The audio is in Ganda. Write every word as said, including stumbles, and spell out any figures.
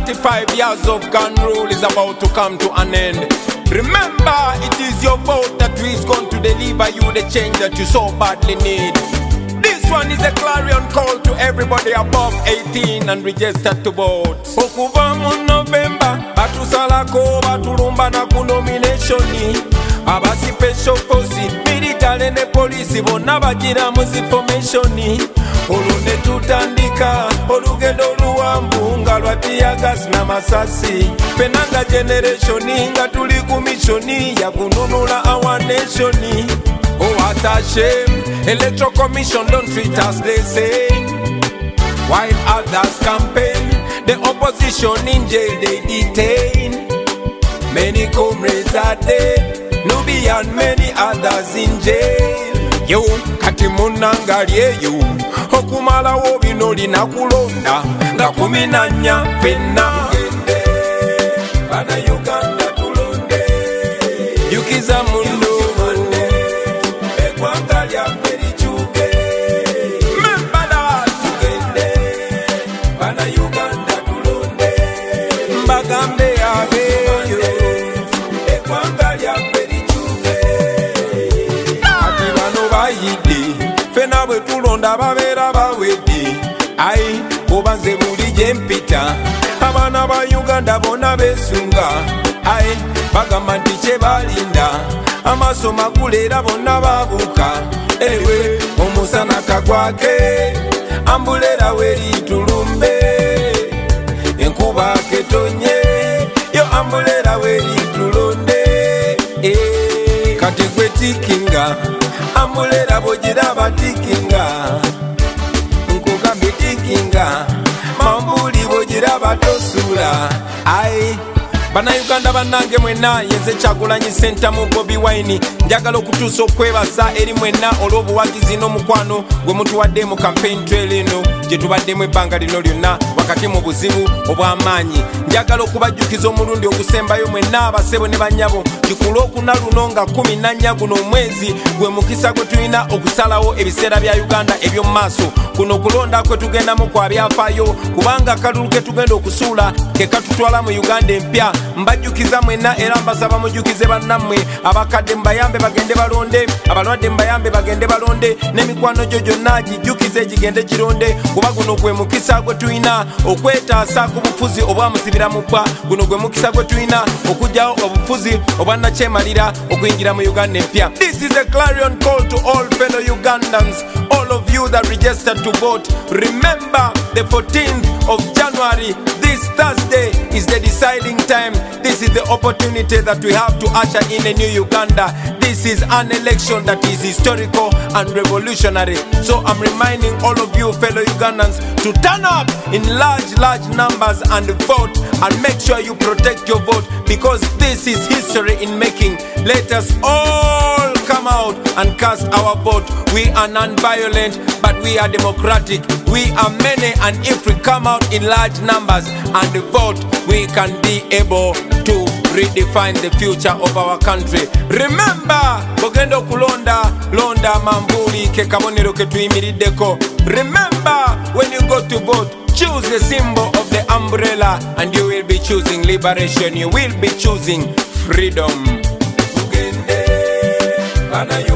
thirty-five years of gun rule is about to come to an end. Remember, it is your vote that is going to deliver you the change that you so badly need. This one is a clarion call to everybody above eighteen and registered to vote. Okuva mu November, batusalako batulumba na ku nomination. Abasi special force, military ne police bonna bagira mu information. Olune tutandika olugendo luwambu nga lwa tiagas na masasi. Penanga generation nga tuli ku mission ya kununula our nation. Oh, what a shame. Electoral Commission don't treat us the same. While others campaign, the opposition in jail they detain. Many comrades are dead, Nubi and many others in jail. Yo, kati munangalye yo okumala wo bino lina kulonda nga kumi na nnya fenna tugende bana Uganda tulonde yukiza mundo eggwanga lyaffe likyuke membala tugende bana Uganda tulonde mbagambe abeeyo eggwanga lyaffe likyuke ati bano bayidde fena bwe tulonda babeera bawedde ayi obanze buli gye mpita abaana ba Uganda bonna beesunga ayi bagamba nti kye balinda amaaso magule era bonna babuuka ewe omusana kagwake ambulera weri tulumbe enkuba ketonye yo ambulera weri tulonde e kati gwe tikinga ambulera bogira batikinga nkugambye tikinga mambuli bogira batosula ai bana Uganda banange mwena yenze Kyagulanyi Center mu Bobi Wine njagala okutuusa okwebaza eri mwena olw'obuwagizi n'omukwano gwe mutuwadde mu campaign trail eno gye tubaddemu ebbanga lino lyonna wakati mu buzibu obw'amaanyi. Njagala okubajjukiza omulundi ogusembayo mwena abasebo ne bannyabo kikulu okuna luno nga kumi na nnya guno omwezi gwe mukisa gwe tulina okusalawo ebiseera bya Uganda eby'omu maaso. Kuno kulonda kwe tugendamu kwa byafaayo kubanga akalulu ke tugenda okusuula ke katutwala mu Uganda empya. Mbajjukiza mwena era mbasaba mujjukize bannammwe abakadde mbayambe bagende balonde abalwadde mbayambe bagende balonde n'emikwano gyo gyonna gijjukize gigende gironde kuba guno gwe mukisa gwe tulina okwetaasa ku bufuzi obwamusibira mu bbwa. Guno gwe mukisa gwe tulina okugyawo obufuzi obwannakyemalira okuyingira mu Uganda empya. This is a clarion call to all fellow Ugandans, all of you that registered to vote. Remember the fourteenth of January, this Thursday is the deciding time. This is the opportunity that we have to usher in a new Uganda. This is an election that is historical and revolutionary. So I'm reminding all of you fellow Ugandans to turn up in large, large numbers and vote, and make sure you protect your vote because this is history in making. Let us all come out and cast our vote. We are non-violent, but we are democratic. We are many, and if we come out in large numbers and vote, we can be able to redefine the future of our country. Remember, bogendo kulonda londa mambuli ke kabonero ke tuyimiriddeko. Remember, when you go to vote, choose the symbol of the umbrella and you will be choosing liberation. You will be choosing freedom. Tugende, bana